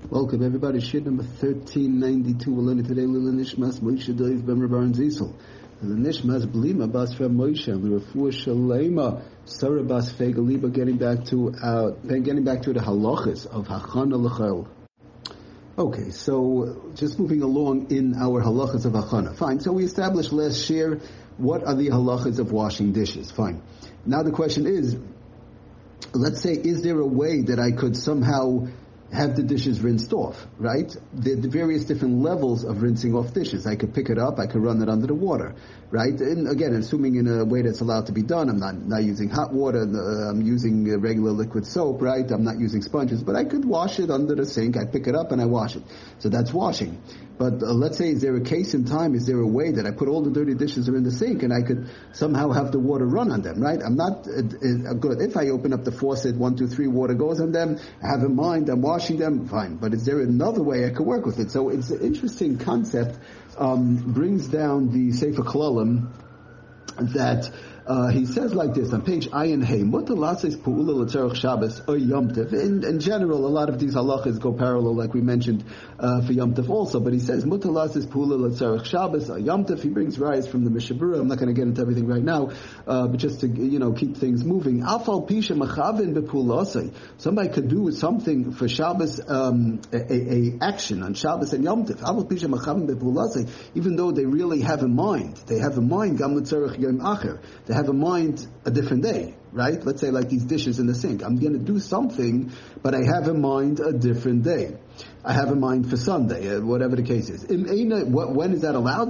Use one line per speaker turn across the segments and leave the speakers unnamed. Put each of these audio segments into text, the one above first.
Welcome everybody, Shir number 1392. We're learning today Lila Nishmas Moshe Doiv Ben Rabban Zisel. Lila Nishmas Blima Bas Rav Moshe L'Refuah Shalema Sarah Bas Fegaliba. Getting back to the halachas of Hachana L'Chel. Okay, so just moving along in our halachas of Hachana. Fine. So we established last Shir what are the halachas of washing dishes. Fine. Now the question is, let's say, is there a way that I could somehow have the dishes rinsed off, right? The various different levels of rinsing off dishes. I could pick it up, I could run it under the water, right? And again, assuming in a way that's allowed to be done, I'm not using hot water, I'm using regular liquid soap, right? I'm not using sponges, but I could wash it under the sink, I pick it up and I wash it. So that's washing. But let's say, is there a case in time, is there a way that I put all the dirty dishes are in the sink and I could somehow have the water run on them, right? I'm not good. If I open up the faucet, 1, 2, 3, water goes on them, I have in mind, I'm washing them, fine. But is there another way I could work with it? So it's an interesting concept, brings down the Sefer Kolalim that he says like this on page Ayin Hey, Mutalasis Pu'ula L'Tzarech Shabbos or Yom Tov. In general, a lot of these halachas go parallel, like we mentioned for Yom Tov also. But he says Mutalasis Pu'ula L'Tzarech Shabbos or Yom Tov. He brings rise from the Mishabura. I'm not going to get into everything right now, but just to keep things moving. Afal Pisha Machavin Bepulasei. Somebody could do something for Shabbos, a action on Shabbos and Yom Tov. Afal Pisha Machavin Bepulasei. Even though they really have in mind, Gam L'Tzarech Yom Acher. They have in mind a different day, right? Let's say like these dishes in the sink. I'm going to do something, but I have in mind a different day. I have in mind for Sunday, whatever the case is. When is that allowed?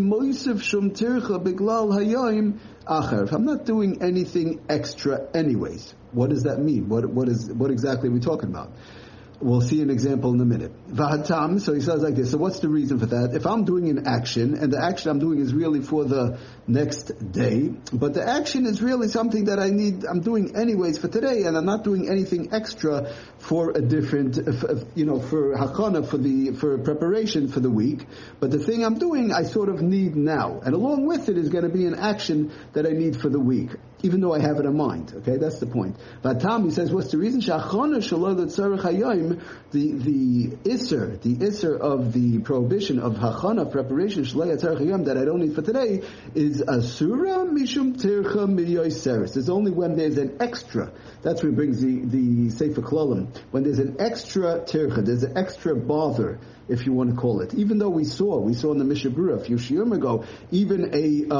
If I'm not doing anything extra anyways, what does that mean? What exactly are we talking about? We'll see an example in a minute. Vahatam, so he says like this. So what's the reason for that? If I'm doing an action, and the action I'm doing is really for the next day, but the action is really something that I'm doing anyways for today, and I'm not doing anything extra for a different, for hakana, for preparation for the week. But the thing I'm doing, I sort of need now. And along with it is going to be an action that I need for the week, even though I have it in mind. Okay, that's the point. Vahatam, he says, what's the reason? The isser of the prohibition of hachana, preparation, that I don't need for today, is asura mishum tircha miyoseres. It's only when there's an extra. That's where it brings the Sefer Kolalim. When there's an extra tircha, there's an extra bother, if you want to call it. Even though we saw in the Mishabura a few shiurim ago, even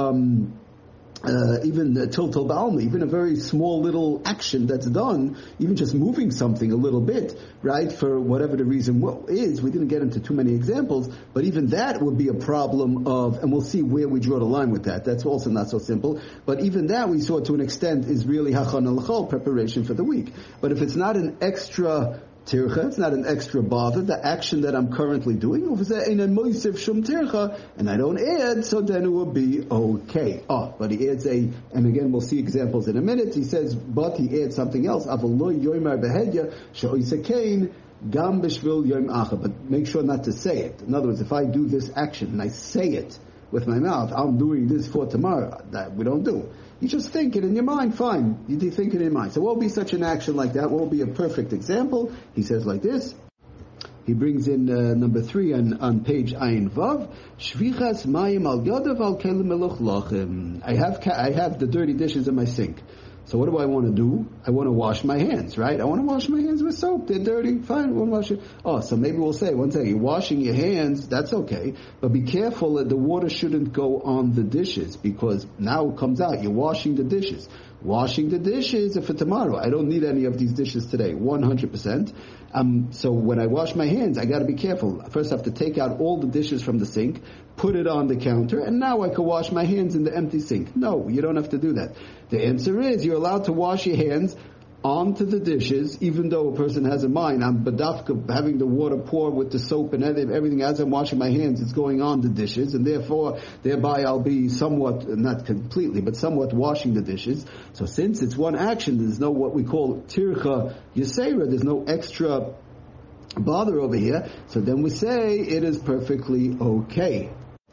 tiltal ba'alma, even a very small little action that's done, even just moving something a little bit, right, for whatever the reason is, we didn't get into too many examples, but even that would be a problem of, and we'll see where we draw the line with that. That's also not so simple, but even that we saw to an extent is really hachana l'chol, preparation for the week. But if it's not an extra tircha, it's not an extra bother, the action that I'm currently doing, and I don't add, so then it will be okay. But he adds and again we'll see examples in a minute, he says, but he adds something else, but make sure not to say it. In other words, if I do this action and I say it with my mouth, I'm doing this for tomorrow, that we don't do. You just think it in your mind, fine. You think it in your mind. So what will be such an action like that? What will be a perfect example? He says like this. He brings in number 3 on page Ayin Vav. Shvichas mayim al yodav al kelim meluchlachim. I have the dirty dishes in my sink. So what do I want to do? I want to wash my hands, right? I want to wash my hands with soap. They're dirty. Fine, I want to wash it. So maybe we'll say, one second, you're washing your hands, that's okay. But be careful that the water shouldn't go on the dishes, because now it comes out, you're washing the dishes. Washing the dishes are for tomorrow. I don't need any of these dishes today, 100%. So when I wash my hands, I got to be careful. First I have to take out all the dishes from the sink, put it on the counter, and now I can wash my hands in the empty sink. No, you don't have to do that. The answer is you're allowed to wash your hands onto the dishes, even though a person has a mind. I'm badafka having the water pour with the soap and everything as I'm washing my hands, it's going on the dishes, and thereby I'll be somewhat, not completely, but somewhat washing the dishes. So since it's one action, there's no what we call tircha yisera, there's no extra bother over here, so then we say it is perfectly okay.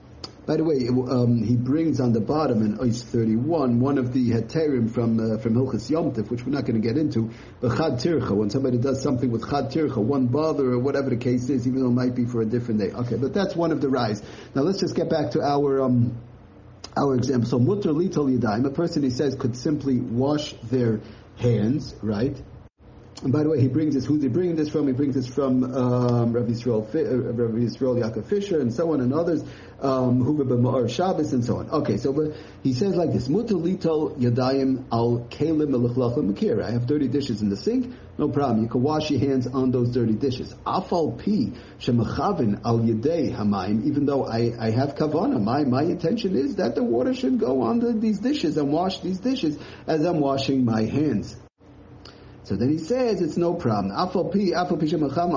By the way, he brings on the bottom in Ois 31 one of the heterim from Hilchas Yom Tov, which we're not going to get into, but Chad Tircha, when somebody does something with Chad Tircha, one bother or whatever the case is, even though it might be for a different day. Okay, but that's one of the rise. Now let's just get back to our example. So Mutter Litol Yadayim, a person, he says, could simply wash their hands, right? And by the way, he brings this. Who's he bringing this from? He brings this from Rabbi Yisrael Yaakov Fisher and so on, and others, Huva b'Ma'or Shabbos and so on. Okay, so but he says like this: Mutar litol yadayim al kelim meluchlachim makir. I have dirty dishes in the sink. No problem. You can wash your hands on those dirty dishes. Afal pi shemachavin al yadei hamayim. Even though I have kavana, my intention is that the water should go on these dishes and wash these dishes as I'm washing my hands. So then he says it's no problem. Even though it's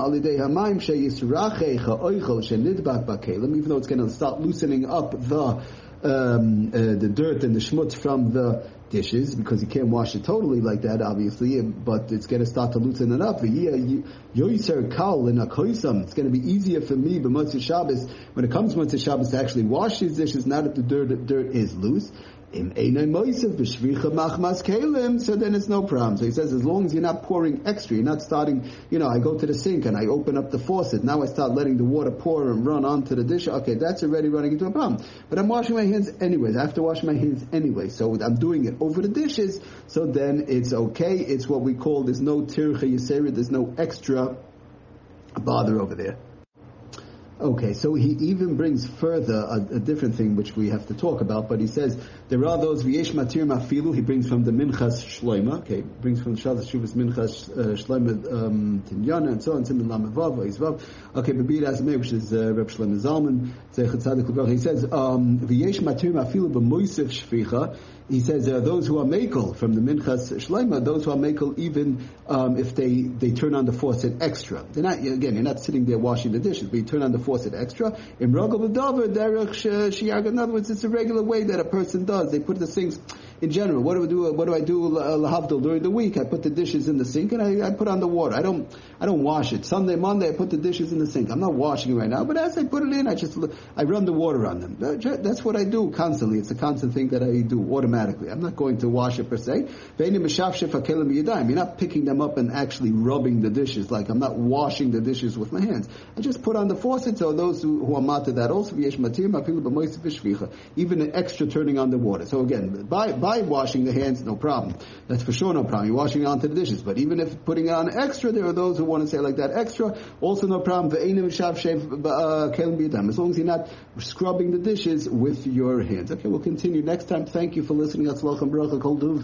going to start loosening up the dirt and the schmutz from the dishes, because you can't wash it totally like that, obviously, but it's going to start to loosen it up. It's going to be easier for me, but when it comes to Motzei Shabbos, to actually wash these dishes now that the dirt is loose. So then it's no problem. So he says, as long as you're not pouring extra, you're not starting, I go to the sink and I open up the faucet, now I start letting the water pour and run onto the dish, okay, that's already running into a problem. But I'm washing my hands anyways, I have to wash my hands anyway, so I'm doing it over the dishes, so then it's okay. It's what we call, there's no tircha yisera, there's no extra bother over there. Okay, so he even brings further a different thing which we have to talk about, but he says there are those v'yesh matir mafilu. He brings from the Minchas Shloima. Okay, brings from Shabbos Shuvas Minchas Shloima Tinyana and so on. Simin Lamevav Izvav. Okay, Bebir Azmei, which is Reb Shlomo Zalman. He says v'yesh matir mafilu b'moisef shvicha. He says there are those who are mekel from the Minchas Shloima, those who are mekel even if they turn on the faucet extra. You're not sitting there washing the dishes, but you turn on the faucet extra. In other words, it's a regular way that a person does. They put the sinks in general. What do I do lahavdil during the week? I put the dishes in the sink and I put on the water. I don't wash it. Sunday, Monday, I put the dishes in the sink. I'm not washing it right now, but as I put it in, I run the water on them. That's what I do constantly. It's a constant thing that I do automatically. I'm not going to wash it per se. You're not picking them up and actually rubbing the dishes. Like I'm not washing the dishes with my hands. I just put on the faucet. So those who are matter that also, even an extra turning on the water. So again, by washing the hands, no problem. That's for sure no problem. You're washing it onto the dishes. But even if putting on extra, there are those who want to say like that extra, also no problem. As long as you're not scrubbing the dishes with your hands. Okay, we'll continue next time. Thank you for listening.